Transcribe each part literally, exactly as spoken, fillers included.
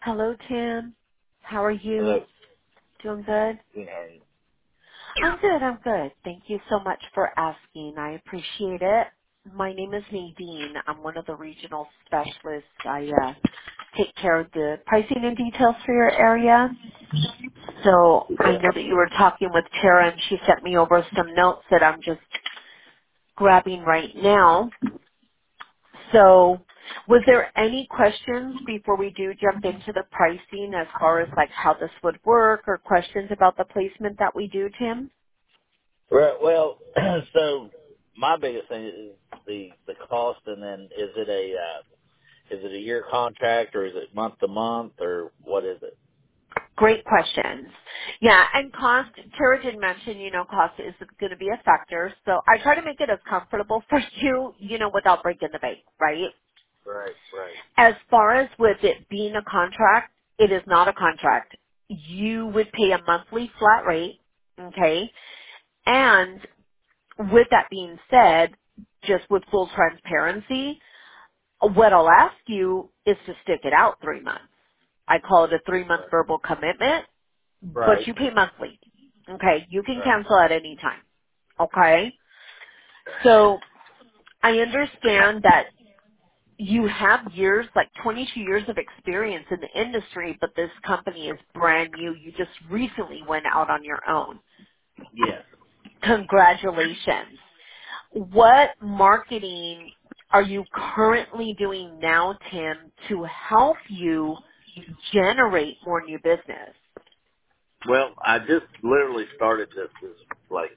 Hello, Tim. How are Hello. you? Doing good? Good, how are you? I'm good, I'm good. Thank you so much for asking. I appreciate it. My name is Nadine. I'm one of the regional specialists. I uh, take care of the pricing and details for your area. So I know that you were talking with Tara and she sent me over some notes that I'm just grabbing right now. So was there any questions before we do jump into the pricing as far as like how this would work or questions about the placement that we do, Tim? Right. Well, so my biggest thing is the the cost, and then is it a uh, is it a year contract or is it month to month or what is it? Great questions. Yeah, and cost, Tara did mention, you know, cost is going to be a factor. So I try to make it as comfortable for you, you know, without breaking the bank, right? Right. Right. As far as with it being a contract, it is not a contract. You would pay a monthly flat rate, okay? And with that being said, just with full transparency, what I'll ask you is to stick it out three months. I call it a three month verbal commitment, but Right. you pay monthly. Okay, you can Right. cancel at any time. Okay, so I understand that you have years, like twenty-two years of experience in the industry, but this company is brand new. You just recently went out on your own. Yes. Congratulations. What marketing are you currently doing now, Tim, to help you generate more new business? Well, I just literally started this this like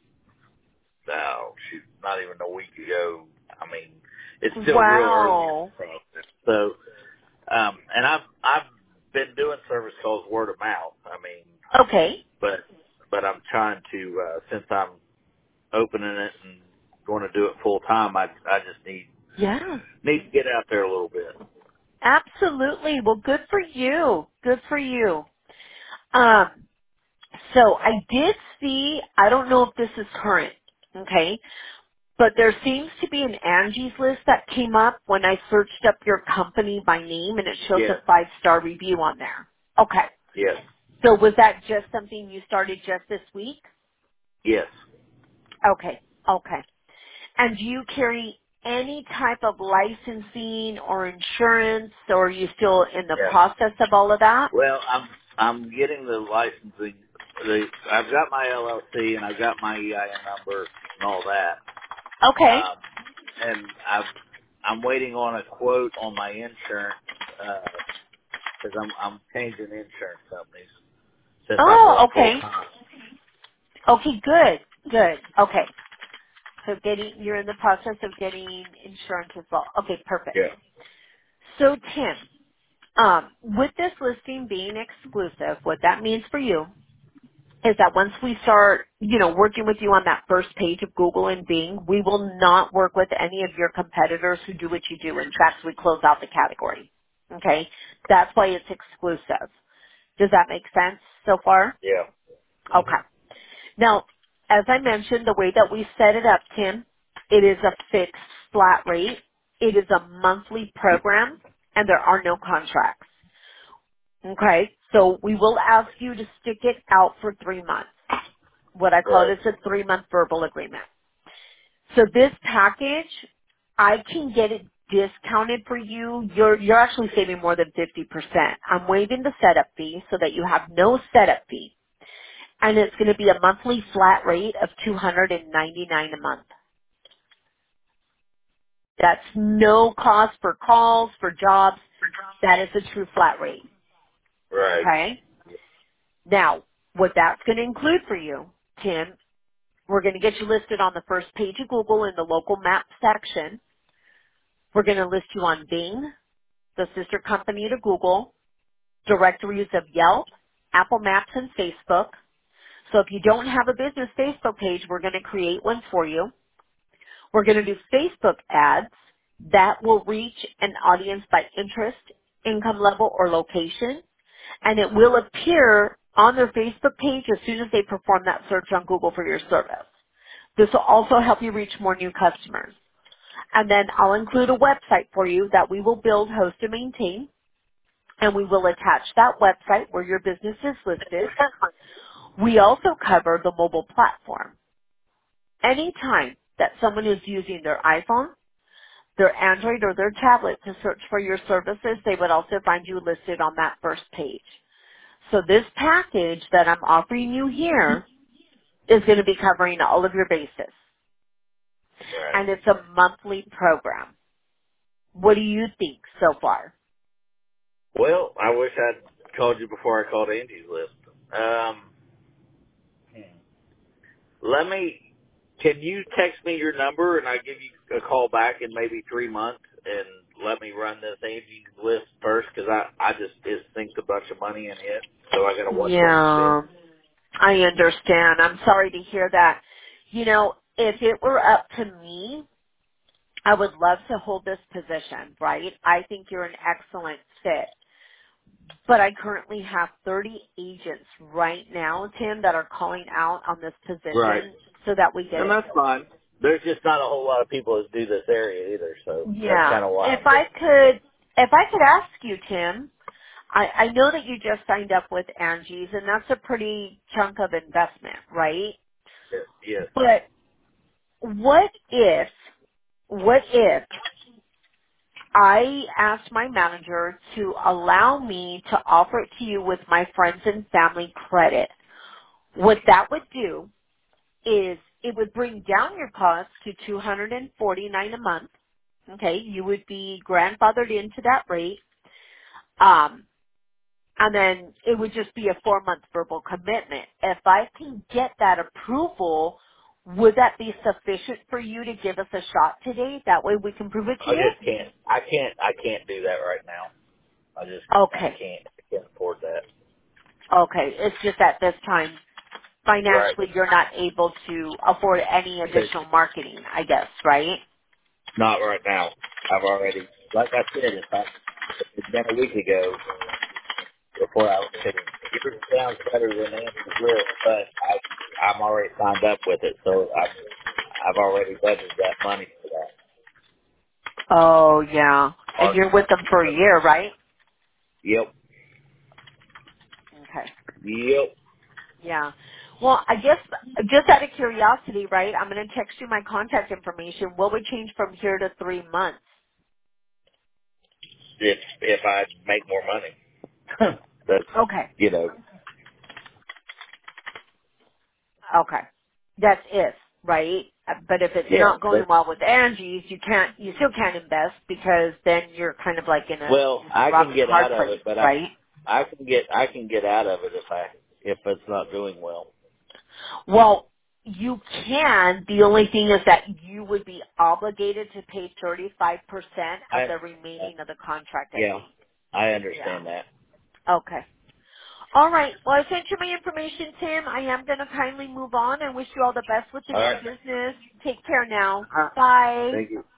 oh shoot, not even a week ago. I mean, it's still real early in Wow. the process. So, um, and I've I've been doing service calls word of mouth. I mean, Okay. but but I'm trying to uh, since I'm opening it and going to do it full time, I I just need Yeah. need to get out there a little bit. Absolutely. Well, good for you. Good for you. Um, so I did see, I don't know if this is current, okay, but there seems to be an Angie's List that came up when I searched up your company by name and it shows a Yes, five-star review on there. Okay. yes, So was that just something you started just this week? yes, Okay. Okay. And do you carry any type of licensing or insurance, or are you still in the yes. process of all of that? Well, I'm I'm getting the licensing. The I've got my L L C and I've got my E I N number and all that. Okay. Um, and I've I'm waiting on a quote on my insurance because I'm I'm changing insurance companies since I'm Oh, going full okay. time. Okay, good. Good. Okay. So getting, you're in the process of getting insurance as well. Okay, perfect. Yeah. So Tim, um, with this listing being exclusive, what that means for you is that once we start, you know, working with you on that first page of Google and Bing, we will not work with any of your competitors who do what you do. In fact, we close out the category. Okay? That's why it's exclusive. Does that make sense so far? Yeah. Mhm. Okay. Now, as I mentioned, the way that we set it up, Tim, it is a fixed flat rate. It is a monthly program, and there are no contracts. Okay? So we will ask you to stick it out for three months. What I call it Right. is a three-month verbal agreement. So this package, I can get it discounted for you. You're, you're actually saving more than fifty percent. I'm waiving the setup fee so that you have no setup fee. And it's going to be a monthly flat rate of two hundred ninety-nine dollars a month. That's no cost for calls, for jobs. That is a true flat rate. Right. Okay? Now, what that's going to include for you, Tim, we're going to get you listed on the first page of Google in the local map section. We're going to list you on Bing, the sister company to Google, directories of Yelp, Apple Maps, and Facebook. So if you don't have a business Facebook page, we're going to create one for you. We're going to do Facebook ads that will reach an audience by interest, income level, or location, and it will appear on their Facebook page as soon as they perform that search on Google for your service. This will also help you reach more new customers. And then I'll include a website for you that we will build, host, and maintain. and we will attach that website where your business is listed. We also cover the mobile platform. Anytime that someone is using their iPhone, their Android, or their tablet to search for your services, they would also find you listed on that first page. So this package that I'm offering you here is going to be covering all of your bases. Right. And it's a monthly program. What do you think so far? Well, I wish I'd called you before I called Angie's List. Um, let me. Can you text me your number and I give you a call back in maybe three months and let me run this Angie's List first because I I just it sinks a bunch of money in it, so I got to watch what I'm Yeah, spending. I understand. I'm sorry to hear that. You know, if it were up to me, I would love to hold this position, right? I think you're an excellent fit. But I currently have thirty agents right now, Tim, that are calling out on this Right. position so that we get And it that's filled. fine. There's just not a whole lot of people that do this area either, so that's Yeah. kind of why If I'm I looking. could, if I could ask you, Tim, I, I know that you just signed up with Angie's and that's a pretty chunk of investment, right? Yes. But what if, what if I asked my manager to allow me to offer it to you with my friends and family credit? What that would do is it would bring down your cost to two hundred forty-nine dollars a month. Okay, you would be grandfathered into that rate. Um, and then it would just be a four month verbal commitment. If I can get that approval, would that be sufficient for you to give us a shot today? That way we can prove it to I you? just can't. I can't. I can't do that right now. I just. I Okay. can't. I can't afford that. Okay. It's just at this time, Right. financially, you're not able to afford any additional marketing, I guess, right? Not right now. I've already. Like I said, if I if it's been a week ago before I said yours sounds better than Nancy's list, but I I'm already signed up with it, so I've I've already budgeted that money for that. Oh, yeah. And Or, you're with them for a year, right? yep. Okay. Yep. Yeah. Well, I guess just out of curiosity, right? I'm going to text you my contact information. What would change from here to three months? If if I make more money, that's Okay. you know. Okay. That's if, right? Uh, But if it's Yeah, not going but well with Angie's, you can't, you still can't invest because then you're kind of like in a well, I rock can and get hard out of place, it, but I right? I can get I can get out of it if I if it's not doing well. Well, you can. The only thing is that you would be obligated to pay thirty-five percent of I the uh, remaining of the contract yeah, ending. I Yeah. understand that. Okay. All right. Well, I sent you my information, Tim. I am going to kindly move on and wish you all the best with the All new right. business. Take care now. Uh, Bye. Thank you.